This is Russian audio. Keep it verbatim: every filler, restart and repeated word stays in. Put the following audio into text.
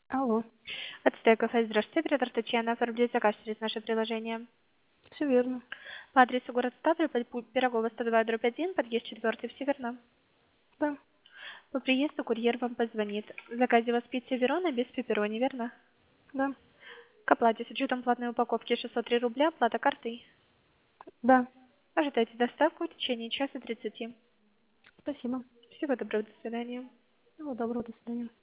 Алло, Отстой кафе, здравствуйте, оператор Татьяна, оформляет заказ через наше приложение. все верно. По адресу город Ставрополь, путь Пирогова сто два дробь один, подъезд четвертый, все верно. Да, По приезду курьер вам позвонит. В заказе у вас пицца Верона без пепперони, верно? да, К оплате с учетом платной упаковки шестьсот три рубля, оплата картой. да. Ожидайте доставку в течение часа тридцати. Спасибо. Всего доброго, до свидания. Всего доброго, до свидания.